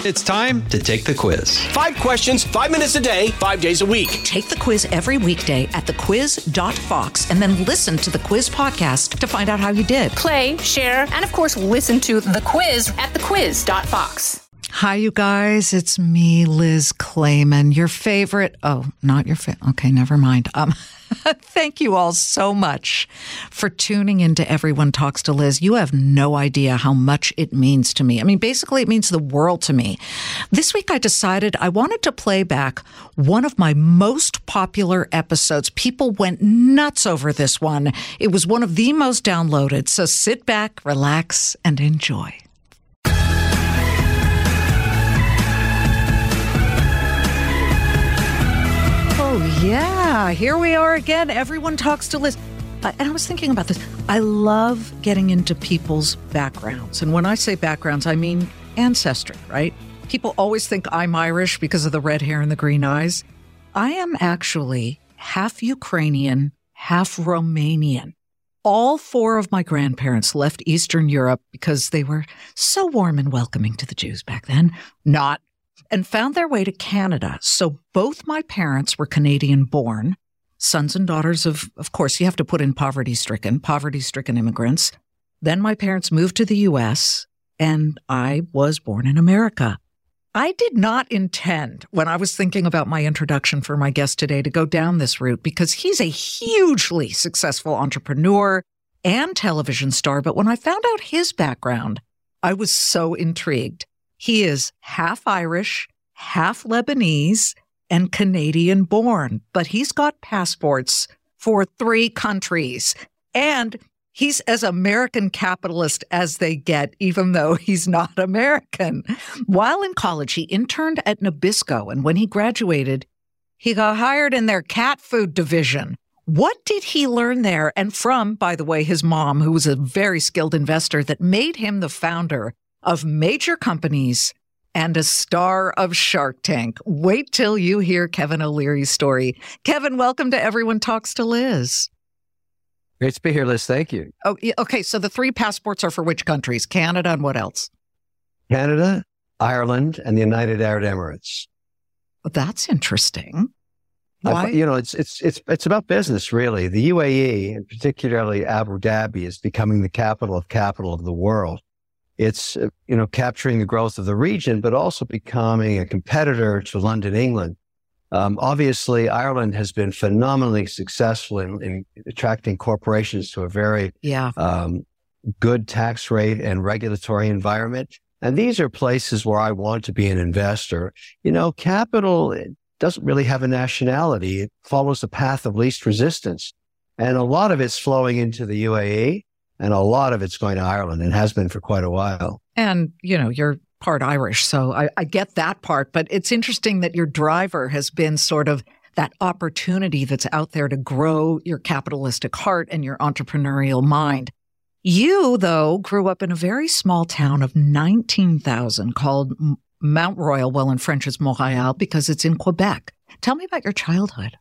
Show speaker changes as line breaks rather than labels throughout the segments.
It's time to take the quiz.
5 questions, 5 minutes a day, 5 days a week.
Take the quiz every weekday at thequiz.fox and then listen to the quiz podcast to find out how you did.
Play, share, and of course, listen to the quiz at thequiz.fox.
Hi, you guys. It's me, Liz Clayman, your favorite. Oh, not your favorite. Okay, never mind. Thank you all so much for tuning into Everyone Talks to Liz. You have no idea how much it means to me. I mean, basically, it means the world to me. This week, I decided I wanted to play back one of my most popular episodes. People went nuts over this one. It was one of the most downloaded. So sit back, relax, and enjoy. Oh, yeah. Here we are again. Everyone Talks to Liz. And I was thinking about this. I love getting into people's backgrounds. And when I say backgrounds, I mean ancestry, right? People always think I'm Irish because of the red hair and the green eyes. I am actually half Ukrainian, half Romanian. All 4 of my grandparents left Eastern Europe because they were so warm and welcoming to the Jews back then. Not. And found their way to Canada. So both my parents were Canadian-born, sons and daughters of course, you have to put in poverty-stricken immigrants. Then my parents moved to the U.S., and I was born in America. I did not intend, when I was thinking about my introduction for my guest today, to go down this route because he's a hugely successful entrepreneur and television star. But when I found out his background, I was so intrigued. He is half Irish, half Lebanese, and Canadian born, but he's got passports for 3 countries. And he's as American capitalist as they get, even though he's not American. While in college, he interned at Nabisco, and when he graduated, he got hired in their cat food division. What did he learn there? And from, by the way, his mom, who was a very skilled investor that made him the founder of major companies and a star of Shark Tank. Wait till you hear Kevin O'Leary's story. Kevin, welcome to Everyone Talks to Liz.
Great to be here, Liz. Thank you.
Oh, okay. So the 3 passports are for which countries? Canada and what else?
Canada, Ireland, and the United Arab Emirates.
Well, that's interesting. Why?
It's about business, really. The UAE, and particularly Abu Dhabi, is becoming the capital of the world. It's, capturing the growth of the region, but also becoming a competitor to London, England. Obviously, Ireland has been phenomenally successful in attracting corporations to a very good tax rate and regulatory environment. And these are places where I want to be an investor. Capital doesn't really have a nationality. It follows the path of least resistance. And a lot of it's flowing into the UAE. And a lot of it's going to Ireland and has been for quite a while.
And, you're part Irish, so I get that part. But it's interesting that your driver has been sort of that opportunity that's out there to grow your capitalistic heart and your entrepreneurial mind. You, though, grew up in a very small town of 19,000 called Mount Royal. Well, in French, it's Montréal because it's in Quebec. Tell me about your childhood.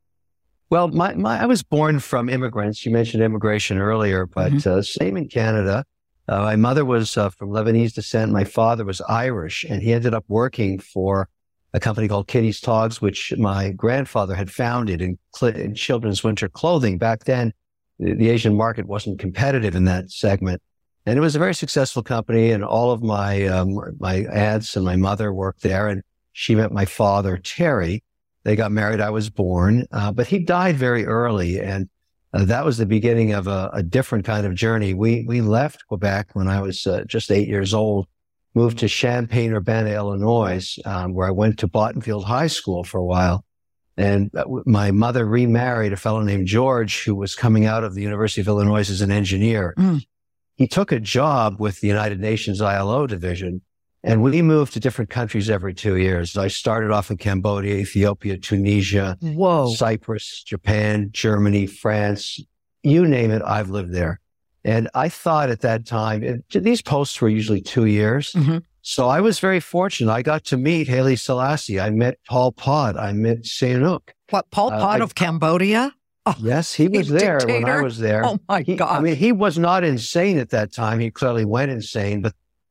Well, I was born from immigrants. You mentioned immigration earlier, but same in Canada. My mother was from Lebanese descent. My father was Irish, and he ended up working for a company called Kitty's Togs, which my grandfather had founded in children's winter clothing. Back then, the Asian market wasn't competitive in that segment. And it was a very successful company, and all of my my aunts and my mother worked there, and she met my father, Terry. They got married. I was born, but he died very early. And that was the beginning of a different kind of journey. We left Quebec when I was just 8 years old, moved to Champaign-Urbana, Illinois, where I went to Bottenfield High School for a while. And my mother remarried a fellow named George, who was coming out of the University of Illinois as an engineer. He took a job with the United Nations ILO division. And we moved to different countries every 2 years. I started off in Cambodia, Ethiopia, Tunisia, Cyprus, Japan, Germany, France, you name it, I've lived there. And I thought at that time, these posts were usually 2 years. So I was very fortunate. I got to meet Haile Selassie. I met Pol Pot. I met Sihanouk.
What, Pol Pot of Cambodia?
Oh, yes, he was there when I was there.
Oh, my God.
He was not insane at that time. He clearly went insane, but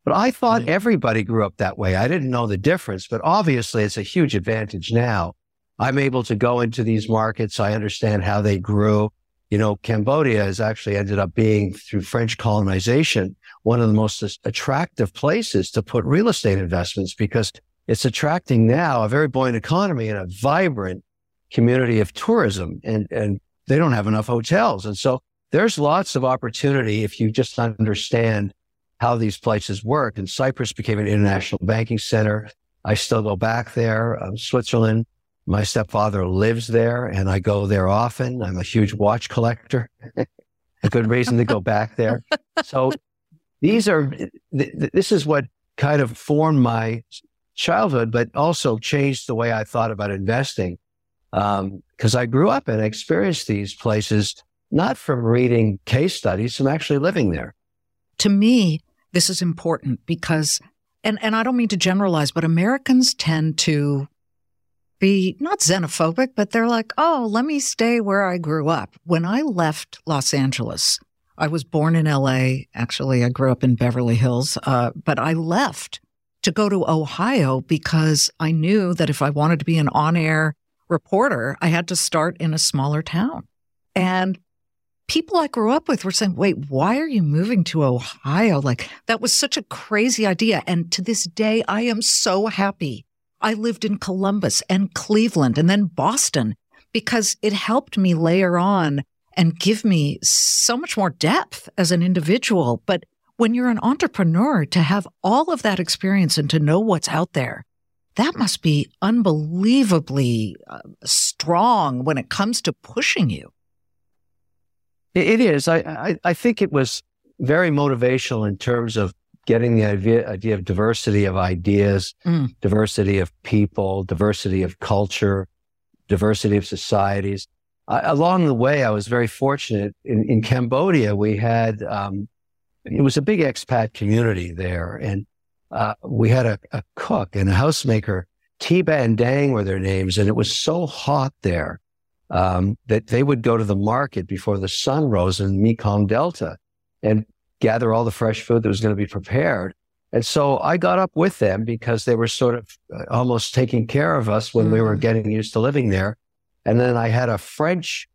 But I thought everybody grew up that way. I didn't know the difference, but obviously it's a huge advantage now. I'm able to go into these markets. I understand how they grew. Cambodia has actually ended up being, through French colonization, one of the most attractive places to put real estate investments because it's attracting now a very buoyant economy and a vibrant community of tourism. And they don't have enough hotels. And so there's lots of opportunity if you just understand how these places work. And Cyprus became an international banking center. I still go back there. Switzerland, my stepfather lives there and I go there often. I'm a huge watch collector. A good reason to go back there. So this is what kind of formed my childhood, but also changed the way I thought about investing. Because I grew up and experienced these places, not from reading case studies, from actually living there.
To me, this is important because, and I don't mean to generalize, but Americans tend to be not xenophobic, but they're like, oh, let me stay where I grew up. When I left Los Angeles, I was born in LA. Actually, I grew up in Beverly Hills, but I left to go to Ohio because I knew that if I wanted to be an on-air reporter, I had to start in a smaller town. And people I grew up with were saying, wait, why are you moving to Ohio? Like, that was such a crazy idea. And to this day, I am so happy I lived in Columbus and Cleveland and then Boston because it helped me layer on and give me so much more depth as an individual. But when you're an entrepreneur, to have all of that experience and to know what's out there, that must be unbelievably strong when it comes to pushing you.
It is. I think it was very motivational in terms of getting the idea of diversity of ideas, diversity of people, diversity of culture, diversity of societies. Along the way, I was very fortunate. In Cambodia, we had, it was a big expat community there. And we had a cook and a housemaker, Tiba and Dang were their names. And it was so hot there that they would go to the market before the sun rose in Mekong Delta and gather all the fresh food that was going to be prepared. And so I got up with them because they were sort of almost taking care of us when we were getting used to living there. And then I had a French,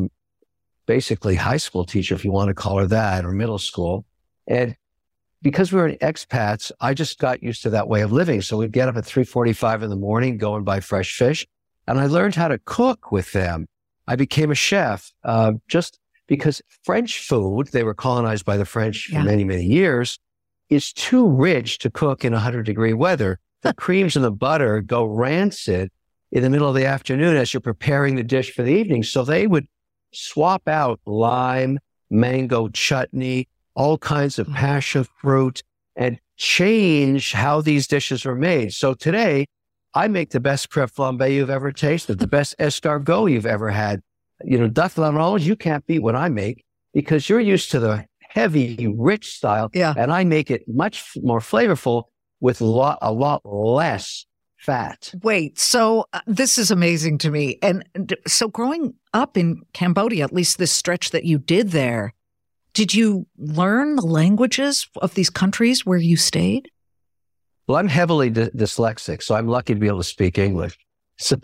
basically high school teacher, if you want to call her that, or middle school. And because we were expats, I just got used to that way of living. So we'd get up at 3:45 in the morning, go and buy fresh fish. And I learned how to cook with them. I became a chef, just because French food, they were colonized by the French for many, many years, is too rich to cook in 100-degree weather. The creams and the butter go rancid in the middle of the afternoon as you're preparing the dish for the evening. So they would swap out lime, mango chutney, all kinds of passion fruit, and change how these dishes are made. So today, I make the best crêpe flambée you've ever tasted, the best escargot you've ever had. Duck l'orange, you can't beat what I make because you're used to the heavy, rich style. Yeah. And I make it much more flavorful with a lot less fat.
Wait, so this is amazing to me. And so growing up in Cambodia, at least this stretch that you did there, did you learn the languages of these countries where you stayed?
Well, I'm heavily dyslexic, so I'm lucky to be able to speak English. So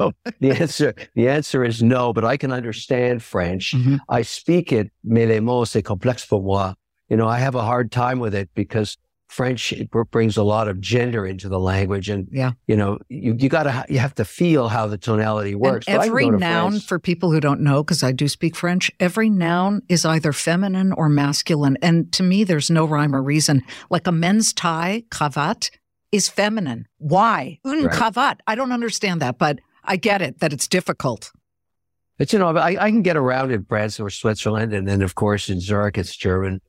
the answer is no, but I can understand French. Mm-hmm. I speak it, mais les mots, c'est complexe pour moi. I have a hard time with it because French brings a lot of gender into the language. And, you have to feel how the tonality works.
And every noun, for people who don't know, because I do speak French, every noun is either feminine or masculine. And to me, there's no rhyme or reason. Like a men's tie, cravate, is feminine. Why? Cravate. I don't understand that, but I get it, that it's difficult.
But, I can get around in France or Switzerland. And then, of course, in Zurich, it's German.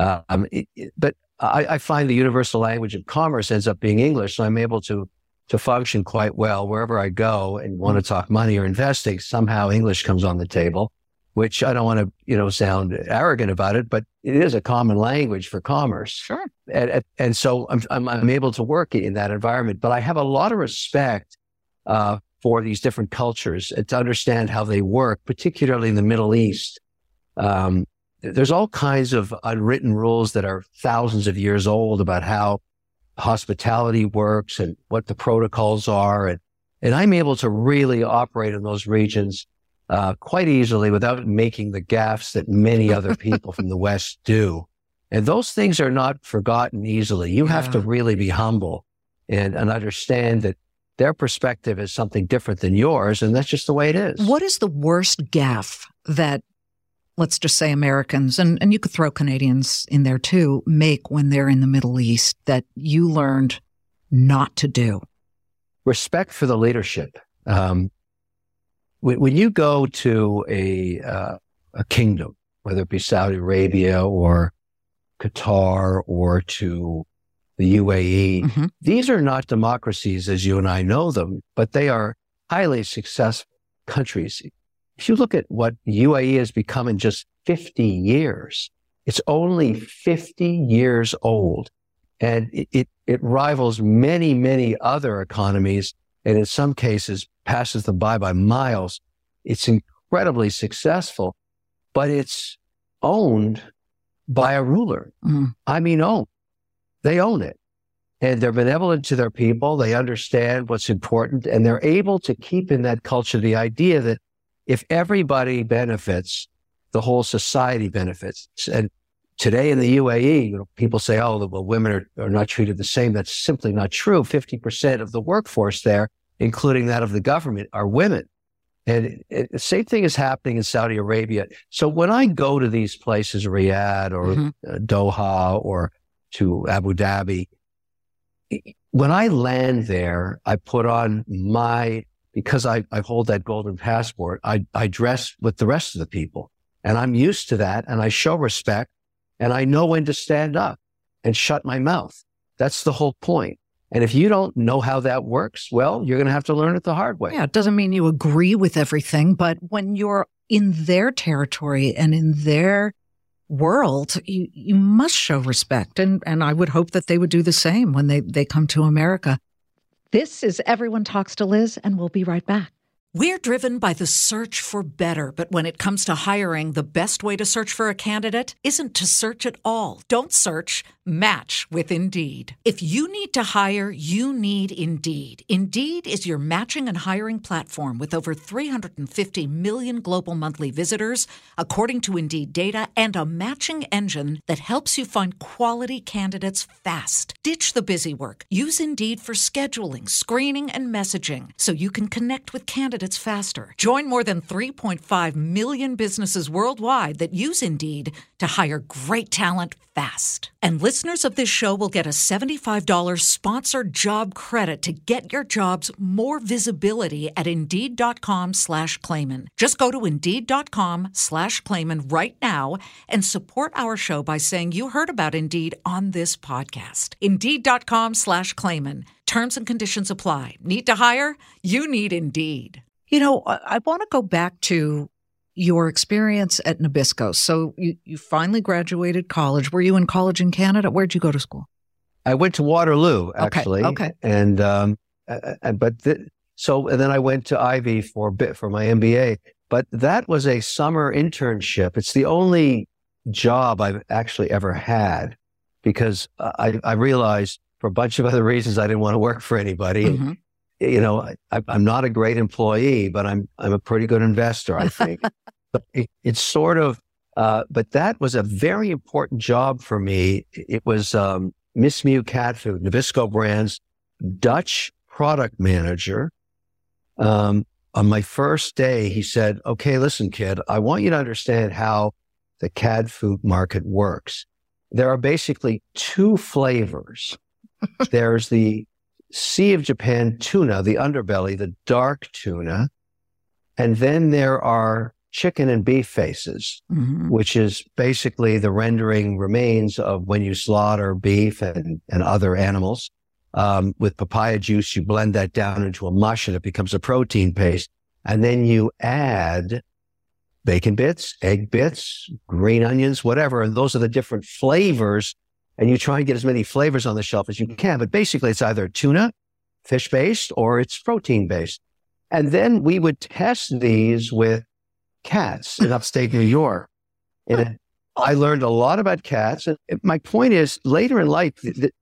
But I find the universal language of commerce ends up being English. So I'm able to function quite well wherever I go and want to talk money or investing. Somehow English comes on the table, which I don't want to, sound arrogant about it, but it is a common language for commerce.
Sure.
And so I'm able to work in that environment, but I have a lot of respect, for these different cultures and to understand how they work, particularly in the Middle East. There's all kinds of unwritten rules that are thousands of years old about how hospitality works and what the protocols are. And I'm able to really operate in those regions quite easily without making the gaffes that many other people from the West do. And those things are not forgotten easily. You have to really be humble and understand that their perspective is something different than yours, and that's just the way it is.
What is the worst gaffe that, let's just say, Americans, and you could throw Canadians in there too, make when they're in the Middle East that you learned not to do?
Respect for the leadership. When you go to a kingdom, whether it be Saudi Arabia or Qatar or to the UAE, these are not democracies as you and I know them, but they are highly successful countries. If you look at what UAE has become in just 50 years, it's only 50 years old. And it rivals many, many other economies, and in some cases passes them by miles. It's incredibly successful, but it's owned by a ruler. I mean, owned. They own it. And they're benevolent to their people. They understand what's important, and they're able to keep in that culture the idea that if everybody benefits, the whole society benefits. And today in the UAE, people say, oh, well, women are not treated the same. That's simply not true. 50% of the workforce there, including that of the government, are women. And the same thing is happening in Saudi Arabia. So when I go to these places, Riyadh or Doha or to Abu Dhabi, when I land there, I put on because I hold that golden passport, I dress with the rest of the people. And I'm used to that, and I show respect, and I know when to stand up and shut my mouth. That's the whole point. And if you don't know how that works, well, you're going to have to learn it the hard way.
Yeah, it doesn't mean you agree with everything, but when you're in their territory and in their world, you must show respect. And I would hope that they would do the same when they come to America. This is Everyone Talks to Liz, and we'll be right back. We're driven by the search for better, but when it comes to hiring, the best way to search for a candidate isn't to search at all. Don't search, match with Indeed. If you need to hire, you need Indeed. Indeed is your matching and hiring platform with over 350 million global monthly visitors, according to Indeed data, and a matching engine that helps you find quality candidates fast. Ditch the busy work. Use Indeed for scheduling, screening, and messaging so you can connect with candidates faster. Join more than 3.5 million businesses worldwide that use Indeed to hire great talent fast. And listeners of this show will get a $75 sponsored job credit to get your jobs more visibility at Indeed.com/Clayman. Just go to Indeed.com/Clayman right now and support our show by saying you heard about Indeed on this podcast. Indeed.com/Clayman. Terms and conditions apply. Need to hire? You need Indeed. You know, I want to go back to your experience at Nabisco. So you finally graduated college. Were you in college in Canada? Where'd you go to school?
I went to Waterloo, actually.
Okay.
And then I went to Ivy for my MBA. But that was a summer internship. It's the only job I've actually ever had because I realized for a bunch of other reasons I didn't want to work for anybody. You know, I'm not a great employee, but I'm a pretty good investor, I think. It's sort of, but that was a very important job for me. It was Miss Mew Cat Food, Nabisco Brands, Dutch product manager. On my first day, he said, okay, listen, kid, I want you to understand how the cat food market works. There are basically two flavors. There's the Sea of Japan tuna, the underbelly, the dark tuna. And then there are chicken and beef faces, which is basically the rendering remains of when you slaughter beef and other animals. With papaya juice, you blend that down into a mush and it becomes a protein paste. And then you add bacon bits, egg bits, green onions, whatever. And those are the different flavors. And you try and get as many flavors on the shelf as you can. But basically, it's either tuna, fish-based, or it's protein-based. And then we would test these with cats in upstate New York. And I learned a lot about cats. And my point is, later in life,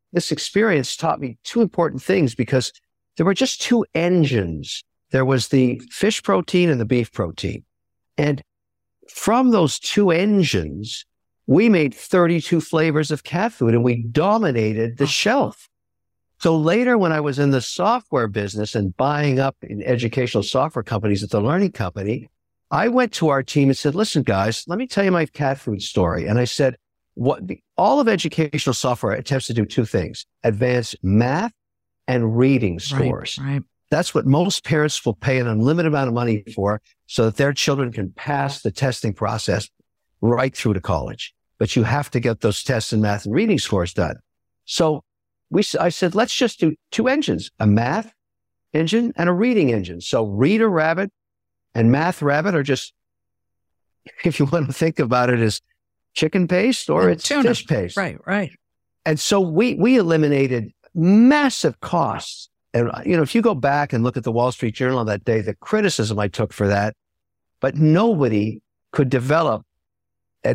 this experience taught me two important things because there were just two engines. There was the fish protein and the beef protein. And from those two engines, we made 32 flavors of cat food and we dominated the shelf. So later when I was in the software business and buying up in educational software companies at the Learning Company, I went to our team and said, listen, guys, let me tell you my cat food story. And I said, all of educational software attempts to do two things: advance math and reading scores.
Right.
That's what most parents will pay an unlimited amount of money for so that their children can pass the testing process right through to college. But you have to get those tests in math and reading scores done. So I said, let's just do two engines, a math engine and a reading engine. So Reader Rabbit and Math Rabbit are just, if you want to think about it, as chicken paste or
And
it's
tuna.
fish paste.
Right.
And so we eliminated massive costs. And, if you go back and look at the Wall Street Journal on that day, the criticism I took for that, but nobody could develop at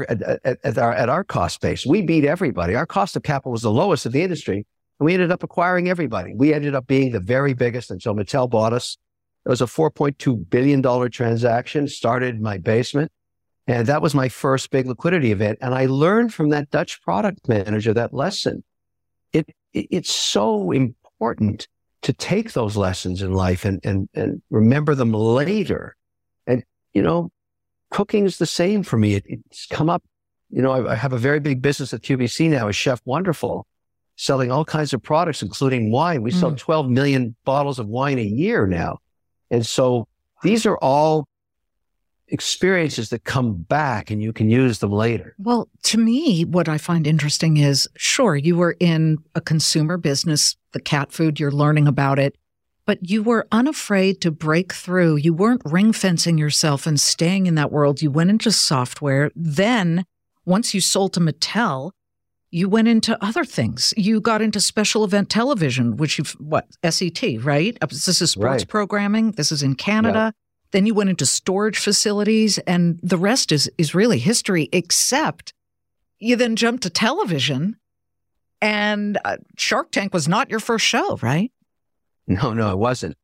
our cost base. We beat everybody. Our cost of capital was the lowest of the industry, and we ended up acquiring everybody. We ended up being the very biggest until Mattel bought us. It was a $4.2 billion transaction, started in my basement, and that was my first big liquidity event. And I learned from that Dutch product manager that lesson. It's so important to take those lessons in life and remember them later. And, cooking is the same for me. It's come up, I have a very big business at QVC now as Chef Wonderful, selling all kinds of products, including wine. We sell 12 million bottles of wine a year now. And so these are all experiences that come back and you can use them later.
Well, to me, what I find interesting is, sure, you were in a consumer business, the cat food, you're learning about it, but you were unafraid to break through. You weren't ring fencing yourself and staying in that world. You went into software. Then once you sold to Mattel, you went into other things. You got into special event television, which SET, right? This is sports programming. This is in Canada.
Yeah.
Then you went into storage facilities, and the rest is really history, except you then jumped to television, and Shark Tank was not your first show, right?
No, it wasn't.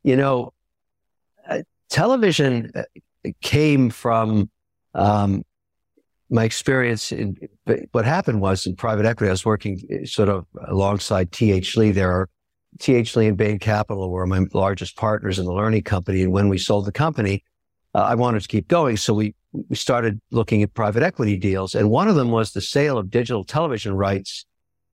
Television came from my experience what happened was in private equity. I was working sort of alongside T.H. Lee. T.H. Lee and Bain Capital were my largest partners in the Learning Company. And when we sold the company, I wanted to keep going. So we started looking at private equity deals. And one of them was the sale of digital television rights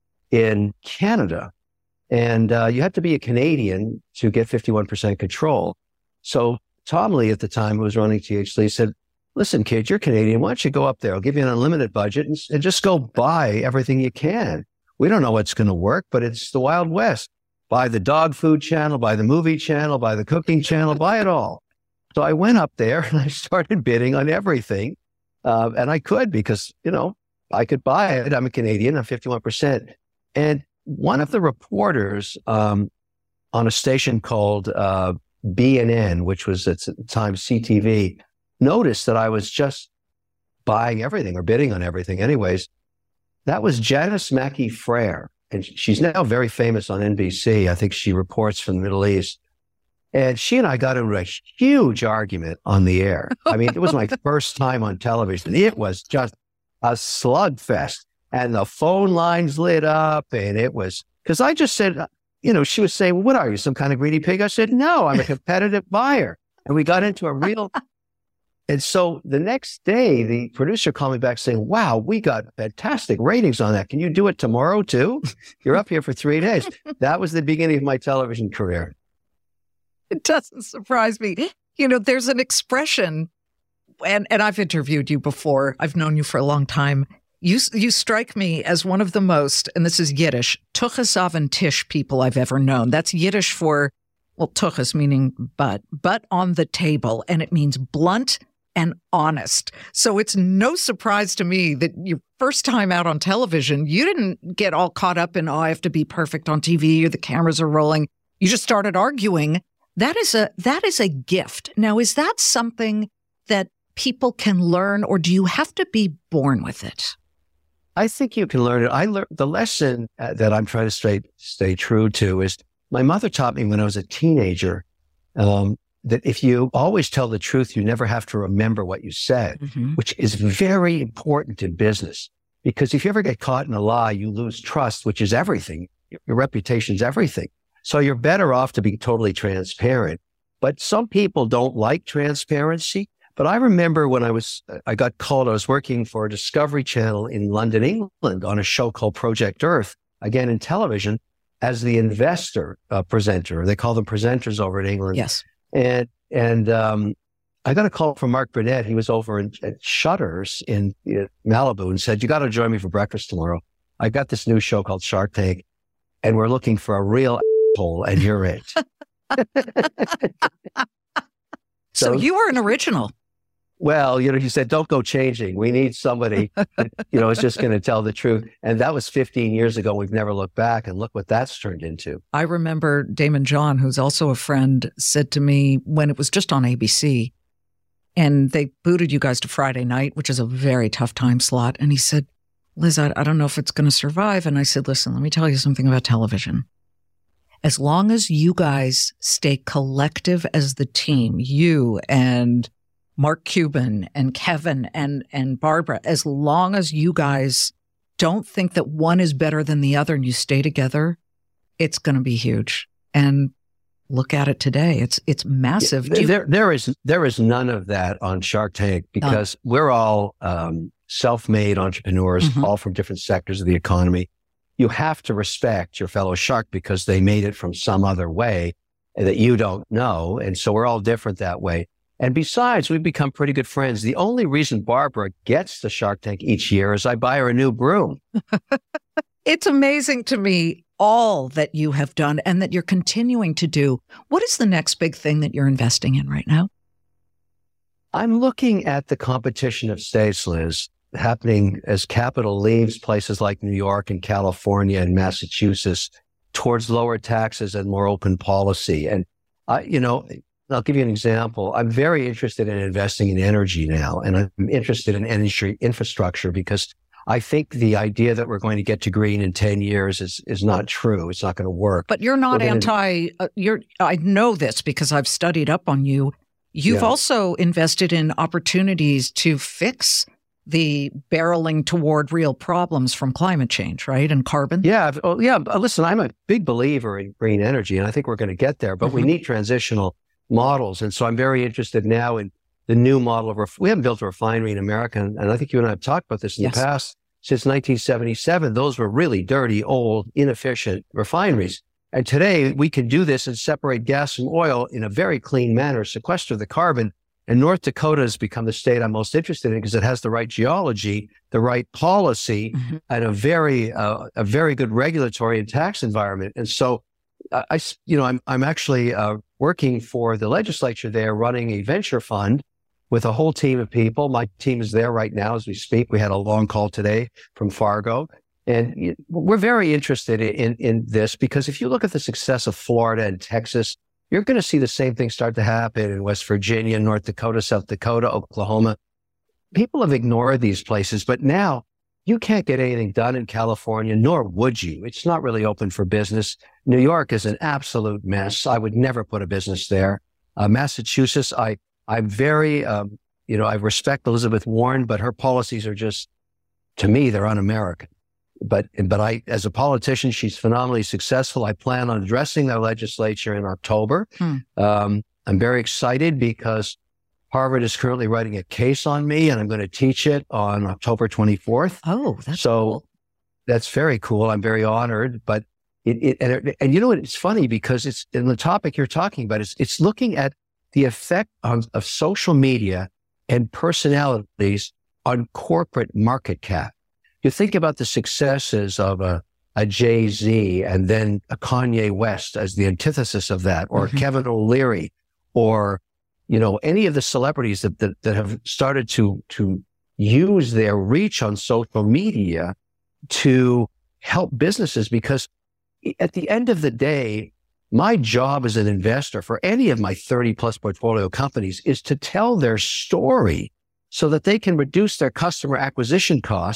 in Canada. And you had to be a Canadian to get 51% control. So Tom Lee at the time, who was running T.H. Lee, said, listen, kid, you're Canadian. Why don't you go up there? I'll give you an unlimited budget and just go buy everything you can. We don't know what's going to work, but it's the Wild West. Buy the dog food channel, buy the movie channel, buy the cooking channel, buy it all. So I went up there and I started bidding on everything. And I could because, I could buy it. I'm a Canadian. I'm 51%. And one of the reporters on a station called BNN, which was at the time CTV, noticed that I was just buying everything or bidding on everything anyways. That was Janice Mackey Frere. And she's now very famous on NBC. I think she reports from the Middle East. And she and I got into a huge argument on the air. I mean, it was my first time on television. It was just a slugfest. And the phone lines lit up. And it was, because I just said, she was saying, well, what are you, some kind of greedy pig? I said, no, I'm a competitive buyer. And we got into a real... And so the next day, the producer called me back saying, wow, we got fantastic ratings on that. Can you do it tomorrow too? You're up here for 3 days. That was the beginning of my television career.
It doesn't surprise me. There's an expression, and I've interviewed you before. I've known you for a long time. You strike me as one of the most, and this is Yiddish, tuchas av tish people I've ever known. That's Yiddish for, well, tuchas meaning butt on the table, and it means blunt and honest. So it's no surprise to me that your first time out on television, you didn't get all caught up in, I have to be perfect on TV or the cameras are rolling. You just started arguing. That is a gift. Now, is that something that people can learn, or do you have to be born with it?
I think you can learn it. I learned the lesson that I'm trying to stay true to is my mother taught me when I was a teenager that if you always tell the truth, you never have to remember what you said, which is very important in business. Because if you ever get caught in a lie, you lose trust, which is everything. Your reputation's everything. So you're better off to be totally transparent. But some people don't like transparency. But I remember when I got called, I was working for a Discovery Channel in London, England on a show called Project Earth, again in television, as the investor presenter. They call them presenters over in England.
Yes.
And I got a call from Mark Burnett. He was over at Shutters in Malibu and said, "You got to join me for breakfast tomorrow. I got this new show called Shark Tank, and we're looking for a real asshole, and you're it."
So you were an original.
Well, he said, "Don't go changing. We need somebody that, is just going to tell the truth." And that was 15 years ago. We've never looked back, and look what that's turned into.
I remember Damon John, who's also a friend, said to me when it was just on ABC, and they booted you guys to Friday night, which is a very tough time slot. And he said, "Liz, I don't know if it's going to survive." And I said, "Listen, let me tell you something about television. As long as you guys stay collective as the team, you and Mark Cuban and Kevin and Barbara, as long as you guys don't think that one is better than the other and you stay together, it's going to be huge." And look at it today. It's massive.
There is none of that on Shark Tank because we're all self-made entrepreneurs, all from different sectors of the economy. You have to respect your fellow shark because they made it from some other way that you don't know. And so we're all different that way. And besides, we've become pretty good friends. The only reason Barbara gets the Shark Tank each year is I buy her a new broom.
It's amazing to me all that you have done and that you're continuing to do. What is the next big thing that you're investing in right now?
I'm looking at the competition of states, Liz, happening as capital leaves places like New York and California and Massachusetts towards lower taxes and more open policy. And, I'll give you an example. I'm very interested in investing in energy now, and I'm interested in energy infrastructure because I think the idea that we're going to get to green in 10 years is not true. It's not going to work.
But you're not I know this because I've studied up on you. You've also invested in opportunities to fix the barreling toward real problems from climate change, right? And carbon?
Yeah. Listen, I'm a big believer in green energy, and I think we're going to get there, but we need transitional models. And so I'm very interested now in the new model of, we haven't built a refinery in America. And I think you and I have talked about this in the past. Since 1977, those were really dirty, old, inefficient refineries. And today we can do this and separate gas from oil in a very clean manner, sequester the carbon. And North Dakota has become the state I'm most interested in because it has the right geology, the right policy, and a very good regulatory and tax environment. And so I'm actually working for the legislature there, running a venture fund with a whole team of people. My team is there right now as we speak. We had a long call today from Fargo. And we're very interested in this because if you look at the success of Florida and Texas, you're going to see the same thing start to happen in West Virginia, North Dakota, South Dakota, Oklahoma. People have ignored these places, but now you can't get anything done in California, nor would you. It's not really open for business. New York is an absolute mess. I would never put a business there. Massachusetts, I'm very, I respect Elizabeth Warren, but her policies are just, to me, they're un-American. But as a politician, she's phenomenally successful. I plan on addressing the legislature in October. I'm very excited because Harvard is currently writing a case on me, and I'm going to teach it on October 24th.
Oh, that's cool.
That's very cool. I'm very honored. But and you know what? It's funny because it's in the topic you're talking about. It's looking at the effect of social media and personalities on corporate market cap. You think about the successes of a Jay-Z and then a Kanye West as the antithesis of that, or Kevin O'Leary, or any of the celebrities that have started to use their reach on social media to help businesses. Because at the end of the day, my job as an investor for any of my 30 plus portfolio companies is to tell their story so that they can reduce their customer acquisition costs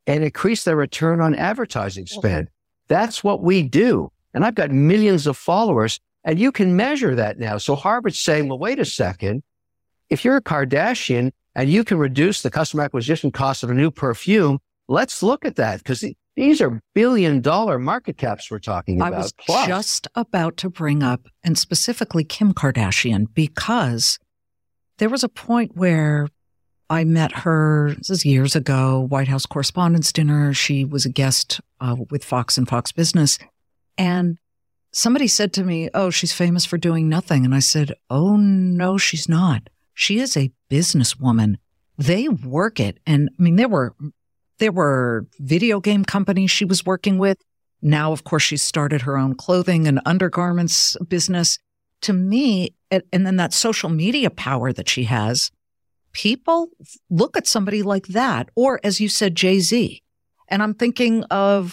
and increase their return on advertising spend. That's what we do. And I've got millions of followers, and you can measure that now. So Harvard's saying, well, wait a second. If you're a Kardashian and you can reduce the customer acquisition cost of a new perfume, let's look at that, because these are billion-dollar market caps we're talking about.
I was just about to bring up, and specifically Kim Kardashian, because there was a point where I met her, this is years ago, White House Correspondents' Dinner. She was a guest with Fox and Fox Business. And somebody said to me, oh, she's famous for doing nothing. And I said, oh, no, she's not. She is a businesswoman. They work it. And I mean, there were video game companies she was working with. Now, of course, she's started her own clothing and undergarments business. To me, and then that social media power that she has, people look at somebody like that, or as you said, Jay-Z. And I'm thinking of,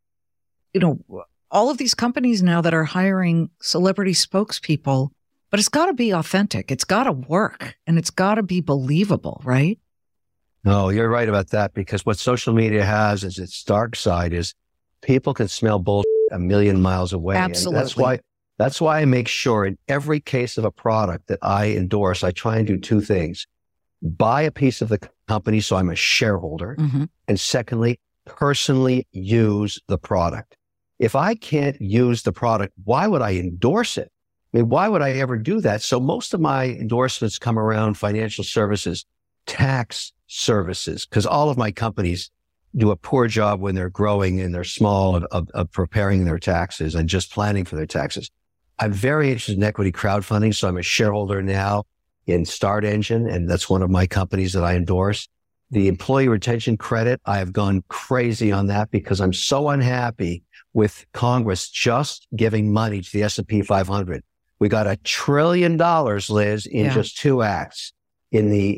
all of these companies now that are hiring celebrity spokespeople, but it's got to be authentic. It's got to work, and it's got to be believable, right?
No, you're right about that, because what social media has is its dark side is people can smell bullshit a million miles away.
Absolutely.
And that's why I make sure in every case of a product that I endorse, I try and do two things. Buy a piece of the company so I'm a shareholder. Mm-hmm. And secondly, personally use the product. If I can't use the product, why would I endorse it? I mean, why would I ever do that? So most of my endorsements come around financial services, tax services, because all of my companies do a poor job when they're growing and they're small of preparing their taxes and just planning for their taxes. I'm very interested in equity crowdfunding, so I'm a shareholder now in Start Engine, and that's one of my companies that I endorse. The employee retention credit, I have gone crazy on that because I'm so unhappy with Congress just giving money to the S&P 500. We got $1 trillion, Liz, in just two acts. In the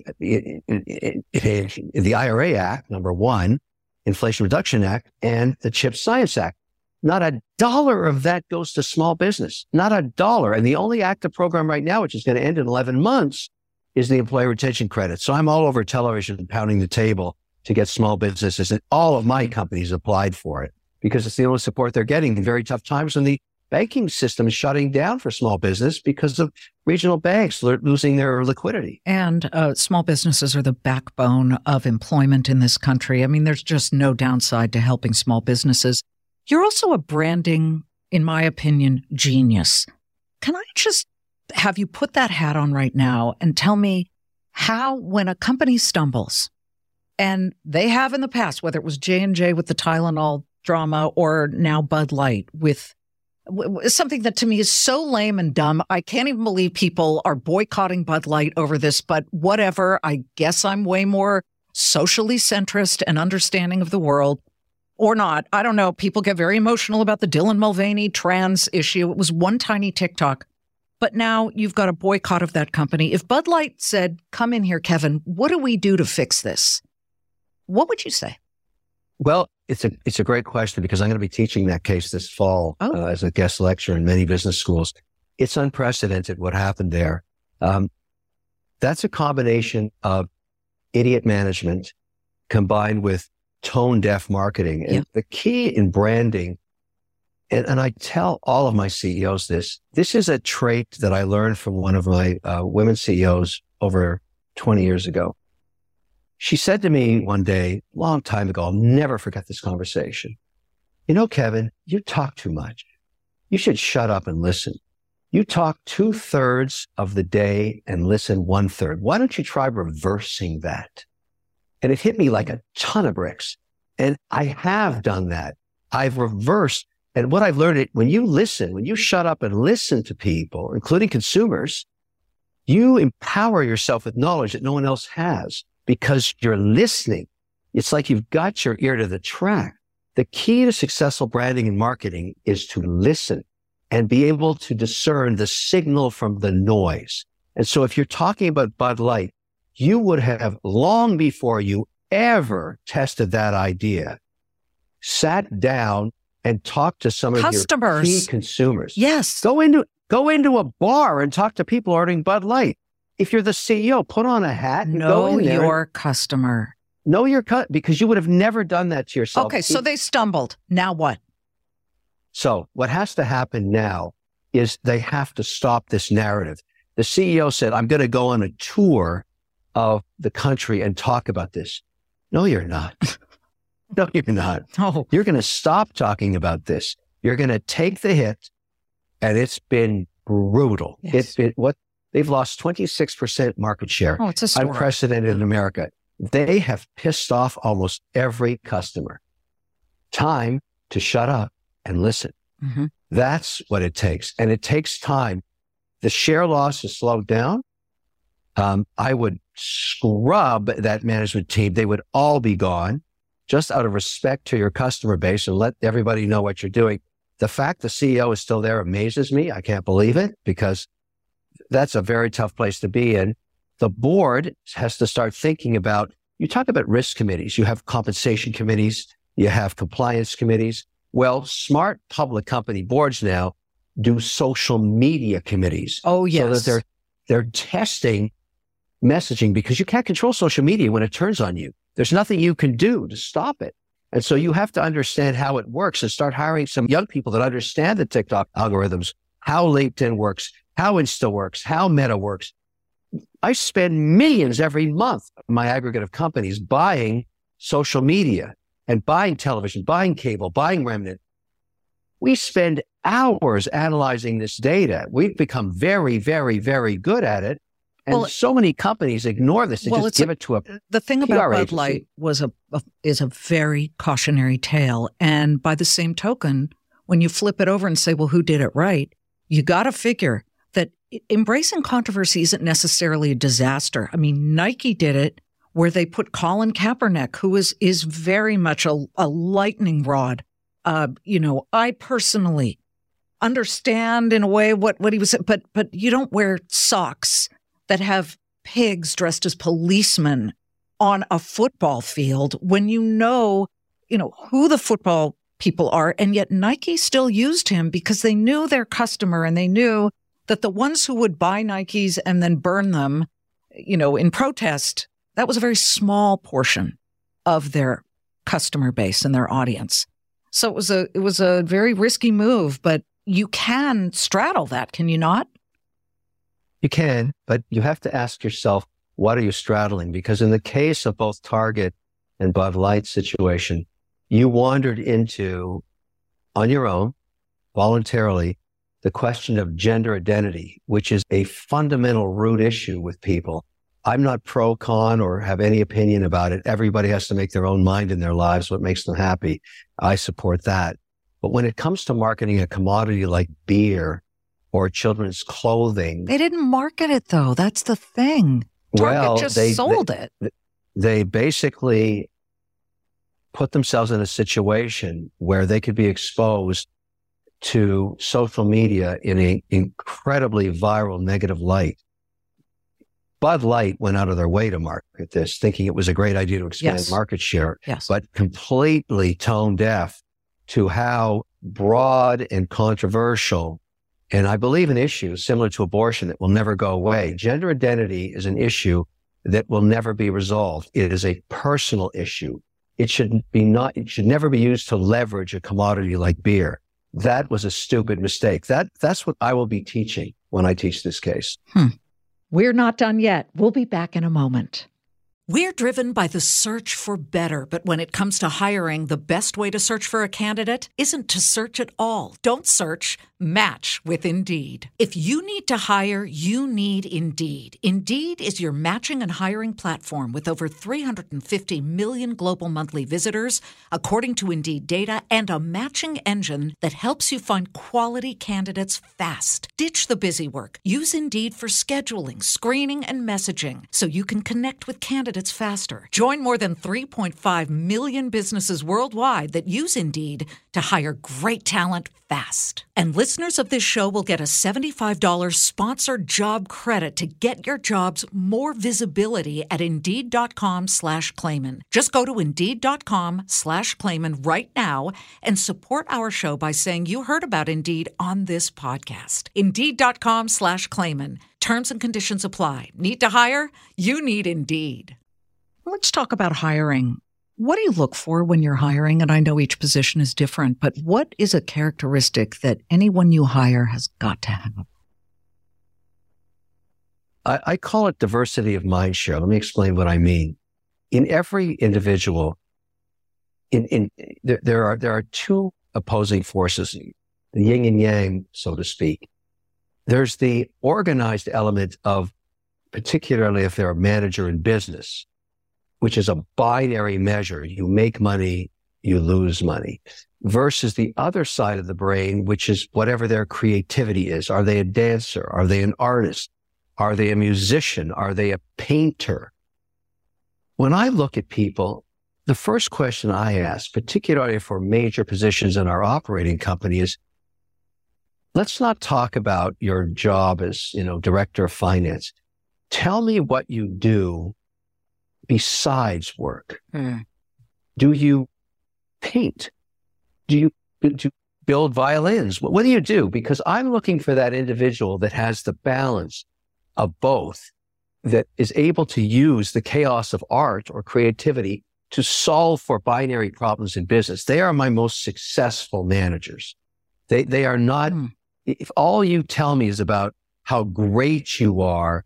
IRA Act, number one, Inflation Reduction Act, and the CHIPS Science Act. Not $1 of that goes to small business. Not $1. And the only active program right now, which is going to end in 11 months, is the employee retention credit. So I'm all over television pounding the table to get small businesses, and all of my companies applied for it because it's the only support they're getting in very tough times when the banking system is shutting down for small business because of regional banks losing their liquidity.
And small businesses are the backbone of employment in this country. I mean, there's just no downside to helping small businesses. You're also a branding, in my opinion, genius. Can I just have you put that hat on right now and tell me how, when a company stumbles, and they have in the past, whether it was J&J with the Tylenol drama or now Bud Light with something that to me is so lame and dumb. I can't even believe people are boycotting Bud Light over this, but whatever. I guess I'm way more socially centrist and understanding of the world. Or not. I don't know. People get very emotional about the Dylan Mulvaney trans issue. It was one tiny TikTok. But now you've got a boycott of that company. If Bud Light said, come in here, Kevin, what do we do to fix this? What would you say?
Well, it's a great question because I'm going to be teaching that case this fall as a guest lecturer in many business schools. It's unprecedented what happened there. That's a combination of idiot management combined with tone-deaf marketing. And the key in branding, and I tell all of my CEOs this is a trait that I learned from one of my women CEOs over 20 years ago. She said to me one day, a long time ago, I'll never forget this conversation. You know, Kevin, you talk too much. You should shut up and listen. You talk 2/3 of the day and listen 1/3. Why don't you try reversing that? And it hit me like a ton of bricks. And I have done that. I've reversed. And what I've learned, when you listen, when you shut up and listen to people, including consumers, you empower yourself with knowledge that no one else has because you're listening. It's like you've got your ear to the track. The key to successful branding and marketing is to listen and be able to discern the signal from the noise. And so if you're talking about Bud Light, you would have, long before you ever tested that idea, sat down and talked to some of your key consumers.
Yes.
Go into a bar and talk to people ordering Bud Light. If you're the CEO, put on a hat and
know
go in there.
Your customer.
Know your cut, because you would have never done that to yourself.
Okay, so they stumbled. Now what?
So what has to happen now is they have to stop this narrative. The CEO said, I'm going to go on a tour of the country and talk about this. No, you're not. No, you're not.
Oh.
You're going to stop talking about this. You're going to take the hit, and it's been brutal.
Yes.
They've lost 26% market share.
Oh, it's a story.
Unprecedented in America. They have pissed off almost every customer. Time to shut up and listen.
Mm-hmm.
That's what it takes. And it takes time. The share loss has slowed down. I would scrub that management team. They would all be gone just out of respect to your customer base and let everybody know what you're doing. The fact the CEO is still there amazes me. I can't believe it, because that's a very tough place to be in. The board has to start thinking about, you talk about risk committees, you have compensation committees, you have compliance committees. Well, smart public company boards now do social media committees.
Oh, yes.
So that they're testing messaging, because you can't control social media when it turns on you. There's nothing you can do to stop it. And so you have to understand how it works and start hiring some young people that understand the TikTok algorithms, how LinkedIn works, how Insta works, how Meta works. I spend millions every month in my aggregate of companies buying social media and buying television, buying cable, buying remnant. We spend hours analyzing this data. We've become very, very, very good at it. And so many companies ignore this and just give it to a
The thing about
PR
Bud
agency.
Light is a very cautionary tale. And by the same token, when you flip it over and say, well, who did it right? You got to figure that embracing controversy isn't necessarily a disaster. I mean, Nike did it where they put Colin Kaepernick, who is very much a lightning rod. I personally understand in a way what he was saying, but you don't wear socks that have pigs dressed as policemen on a football field when you know who the football people are. And yet Nike still used him because they knew their customer, and they knew that the ones who would buy Nikes and then burn them, in protest, that was a very small portion of their customer base and their audience. So it was a very risky move, but you can straddle that, can you not?
You can, but you have to ask yourself, what are you straddling? Because in the case of both Target and Bud Light situation, you wandered into, on your own, voluntarily, the question of gender identity, which is a fundamental root issue with people. I'm not pro-con or have any opinion about it. Everybody has to make their own mind in their lives, what makes them happy. I support that. But when it comes to marketing a commodity like beer or children's clothing.
They didn't market it, though. That's the thing. Target just sold it.
They basically put themselves in a situation where they could be exposed to social media in an incredibly viral negative light. Bud Light went out of their way to market this, thinking it was a great idea to expand market share, but completely tone deaf to how broad and controversial, and I believe an issue similar to abortion that will never go away. Gender identity is an issue that will never be resolved. It is a personal issue. It should never be used to leverage a commodity like beer. That was a stupid mistake. That's what I will be teaching when I teach this case.
We're not done yet. We'll be back in a moment. We're driven by the search for better, but when it comes to hiring, the best way to search for a candidate isn't to search at all. Don't search, match with Indeed. If you need to hire, you need Indeed. Indeed is your matching and hiring platform with over 350 million global monthly visitors, according to Indeed data, and a matching engine that helps you find quality candidates fast. Ditch the busy work. Use Indeed for scheduling, screening, and messaging so you can connect with candidates faster. Join more than 3.5 million businesses worldwide that use Indeed to hire great talent fast. And listeners of this show will get a $75 sponsored job credit to get your jobs more visibility at Indeed.com/Clayman. Just go to Indeed.com/Clayman right now and support our show by saying you heard about Indeed on this podcast. Indeed.com/Clayman. Terms and conditions apply. Need to hire? You need Indeed. Let's talk about hiring. What do you look for when you're hiring? And I know each position is different, but what is a characteristic that anyone you hire has got to have?
I call it diversity of mind share. Let me explain what I mean. In every individual, there are two opposing forces, the yin and yang, so to speak. There's the organized element of, particularly if they're a manager in business, which is a binary measure. You make money, you lose money, versus the other side of the brain, which is whatever their creativity is. Are they a dancer? Are they an artist? Are they a musician? Are they a painter? When I look at people, the first question I ask, particularly for major positions in our operating company, is let's not talk about your job as, director of finance. Tell me what you do besides work. Do you paint? Do you build violins? What do you do? Because I'm looking for that individual that has the balance of both, that is able to use the chaos of art or creativity to solve for binary problems in business. They are my most successful managers. They are not, if all you tell me is about how great you are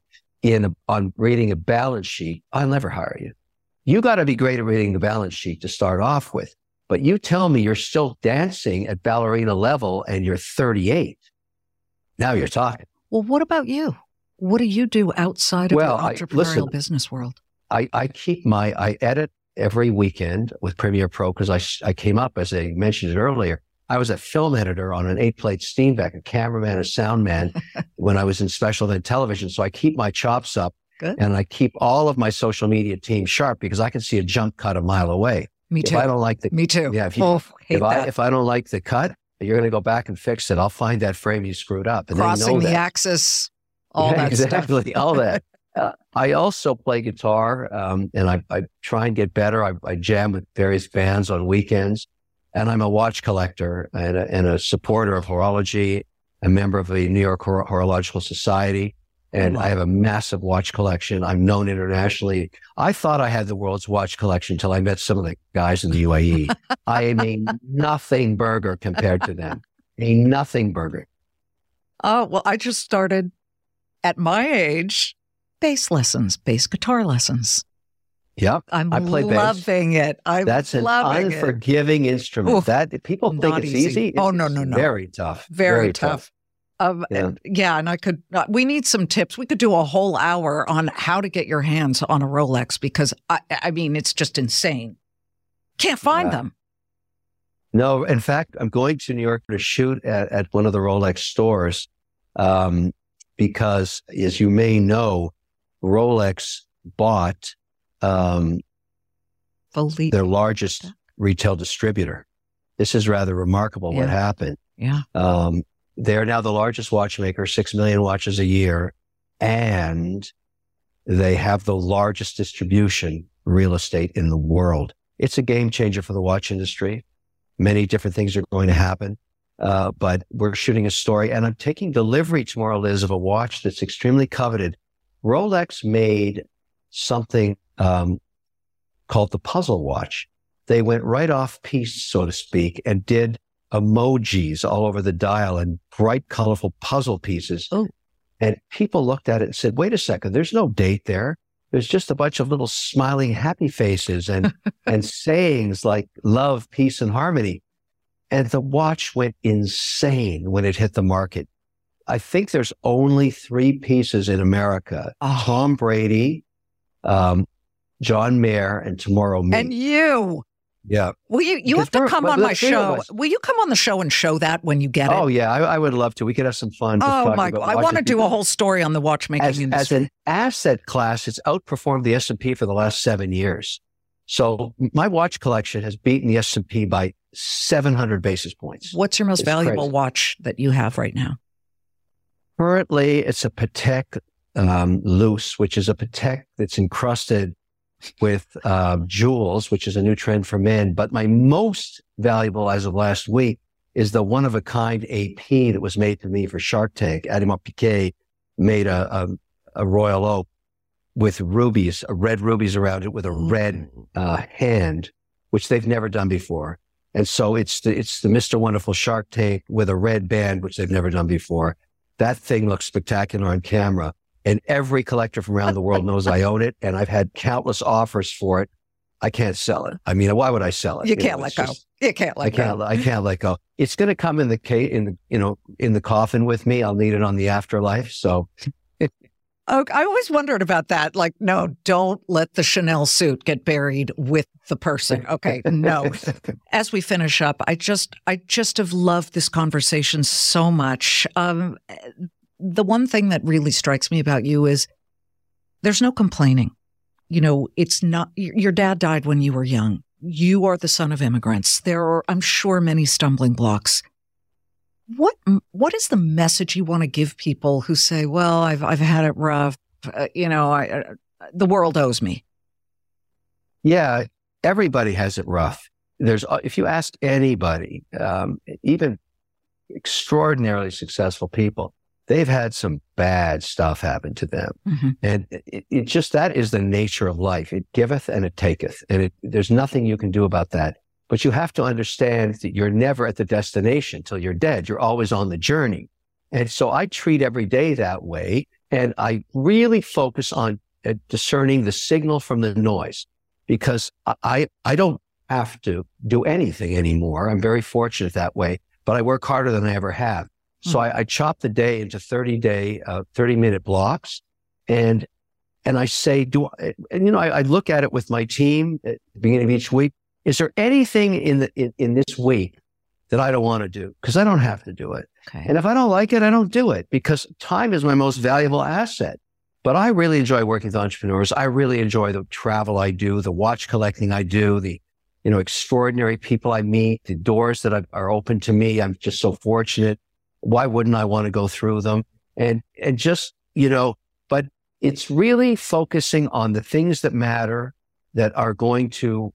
on reading a balance sheet, I'll never hire you. You got to be great at reading the balance sheet to start off with. But you tell me you're still dancing at ballerina level and you're 38. Now you're talking.
Well, what about you? What do you do outside of the entrepreneurial business world?
I edit every weekend with Premiere Pro because I came up, as I mentioned it earlier, I was a film editor on an 8-plate Steenbeck, a cameraman, a sound man when I was in special event television. So I keep my chops up. Good. And I keep all of my social media team sharp because I can see a jump cut a mile away.
Me too.
If I don't like
Me too.
Yeah. If I don't like the cut, you're going to go back and fix it. I'll find that frame you screwed up. And
crossing the axis, all that stuff.
Exactly, all that. I also play guitar, and I try and get better. I jam with various bands on weekends, and I'm a watch collector and a supporter of horology, a member of the New York Horological Society, and I have a massive watch collection. I'm known internationally. I thought I had the world's watch collection until I met some of the guys in the UAE. I am a nothing burger compared to them. A nothing burger.
Oh, well, I just started at my age, bass guitar lessons.
Yep.
I play loving bass. It.
That's an unforgiving instrument.
Oof,
that people think it's easy.
Oh, no.
Very tough.
Very tough. And we need some tips. We could do a whole hour on how to get your hands on a Rolex because I mean, it's just insane. Can't find them.
No, in fact, I'm going to New York to shoot at one of the Rolex stores. Because, as you may know, Rolex bought their largest retail distributor. This is rather remarkable what happened.
Yeah.
They're now the largest watchmaker, 6 million watches a year, and they have the largest distribution real estate in the world. It's a game changer for the watch industry. Many different things are going to happen. But we're shooting a story, and I'm taking delivery tomorrow, Liz, of a watch that's extremely coveted. Rolex made something called the puzzle watch. They went right off piece, so to speak, and did emojis all over the dial and bright, colorful puzzle pieces.
Oh.
And people looked at it and said, wait a second, there's no date there. There's just a bunch of little smiling, happy faces and sayings like love, peace, and harmony. And the watch went insane when it hit the market. I think there's only 3 pieces in America. Oh. Tom Brady, John Mayer, and tomorrow me.
And you.
Yeah.
Will you have to come on my show. Will you come on the show and show that when you get it?
Oh, yeah. I would love to. We could have some fun.
Oh, my God. I want to do a whole story on the watchmaking industry.
As an asset class, it's outperformed the S&P for the last 7 years. So my watch collection has beaten the S&P by 700 basis points.
What's your most valuable watch that you have right now?
Currently, it's a Patek Loose, which is a Patek that's encrusted with jewels, which is a new trend for men. But my most valuable as of last week is the one-of-a-kind AP that was made for me for Shark Tank. Adama Piquet made a Royal Oak. with rubies, red rubies around it with a red hand, which they've never done before. And so it's the Mr. Wonderful Shark Tank with a red band, which they've never done before. That thing looks spectacular on camera. And every collector from around the world knows I own it. And I've had countless offers for it. I can't sell it. I mean, why would I sell it?
You can't let go. You can't let go.
I can't let go. It's going to come in the coffin with me. I'll need it on the afterlife. So.
Okay, I always wondered about that. Like, no, don't let the Chanel suit get buried with the person. Okay, no. As we finish up, I just have loved this conversation so much. The one thing that really strikes me about you is there's no complaining. You know, it's not, your dad died when you were young. You are the son of immigrants. There are, I'm sure, many stumbling blocks. What is the message you want to give people who say, well, I've had it rough, the world owes me?
Yeah, everybody has it rough. If you ask anybody, even extraordinarily successful people, they've had some bad stuff happen to them. Mm-hmm. And it just, that is the nature of life. It giveth and it taketh. And there's nothing you can do about that. But you have to understand that you're never at the destination till you're dead. You're always on the journey. And so I treat every day that way. And I really focus on discerning the signal from the noise, because I don't have to do anything anymore. I'm very fortunate that way, but I work harder than I ever have. So I chop the day into 30-minute blocks. And I say, I look at it with my team at the beginning of each week. Is there anything in this week that I don't want to do? Because I don't have to do it. Okay. And if I don't like it, I don't do it, because time is my most valuable asset. But I really enjoy working with entrepreneurs. I really enjoy the travel I do, the watch collecting I do, the extraordinary people I meet, the doors that are open to me. I'm just so fortunate. Why wouldn't I want to go through them? And just, but it's really focusing on the things that matter, that are going to,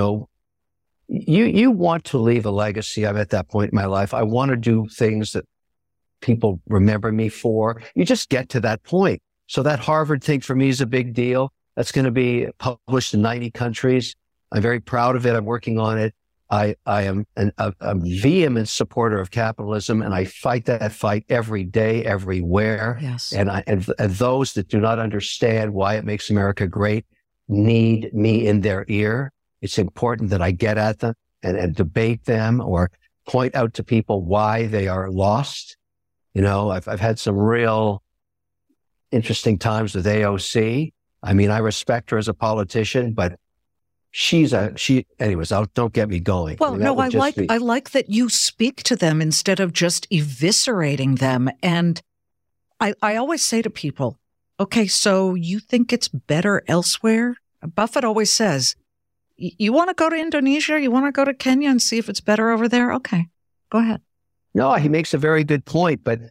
you want to leave a legacy. I'm at that point in my life. I want to do things that people remember me for. You just get to that point. So that Harvard thing for me is a big deal. That's going to be published in 90 countries. I'm very proud of it. I'm working on it. I am a vehement supporter of capitalism, and I fight that fight every day, everywhere.
Yes.
And those that do not understand why it makes America great need me in their ear. It's important that I get at them and debate them, or point out to people why they are lost. I've had some real interesting times with AOC. I mean, I respect her as a politician, but anyways, don't get me going.
Well, I like that you speak to them instead of just eviscerating them. And I always say to people, okay, so you think it's better elsewhere? Buffett always says, you want to go to Indonesia? You want to go to Kenya and see if it's better over there? Okay, go ahead.
No, he makes a very good point. But,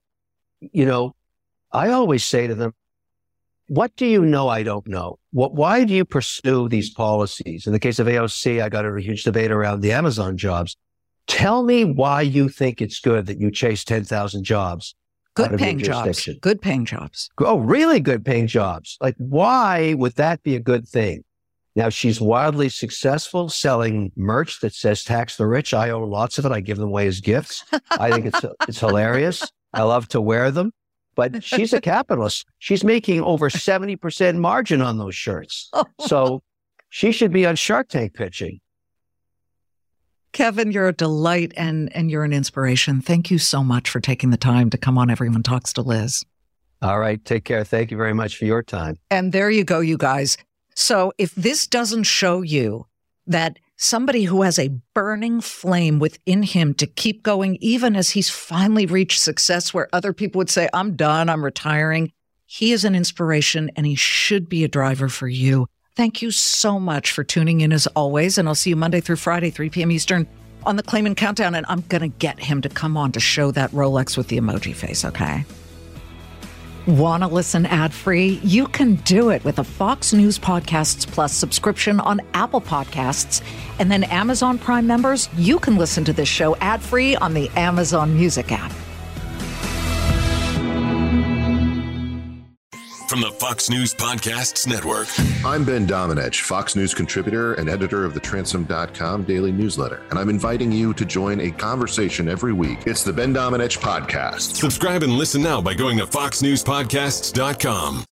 I always say to them, what do you know I don't know? Why do you pursue these policies? In the case of AOC, I got a huge debate around the Amazon jobs. Tell me why you think it's good that you chase 10,000 jobs.
Good paying jobs. Good paying jobs.
Oh, really good paying jobs. Like, why would that be a good thing? Now, she's wildly successful selling merch that says tax the rich. I own lots of it. I give them away as gifts. I think it's hilarious. I love to wear them. But she's a capitalist. She's making over 70% margin on those shirts. So she should be on Shark Tank pitching.
Kevin, you're a delight and you're an inspiration. Thank you so much for taking the time to come on Everyone Talks to Liz.
All right. Take care. Thank you very much for your time.
And there you go, you guys. So if this doesn't show you that somebody who has a burning flame within him to keep going, even as he's finally reached success where other people would say, I'm done, I'm retiring. He is an inspiration, and he should be a driver for you. Thank you so much for tuning in as always. And I'll see you Monday through Friday, 3 p.m. Eastern on the Clayman Countdown. And I'm going to get him to come on to show that Rolex with the emoji face, okay? Want to listen ad-free? You can do it with a Fox News Podcasts Plus subscription on Apple Podcasts. And then Amazon Prime members, you can listen to this show ad-free on the Amazon Music app.
from the Fox News Podcasts Network.
I'm Ben Domenech, Fox News contributor and editor of the Transom.com daily newsletter, and I'm inviting you to join a conversation every week. It's the Ben Domenech Podcast.
Subscribe and listen now by going to foxnewspodcasts.com.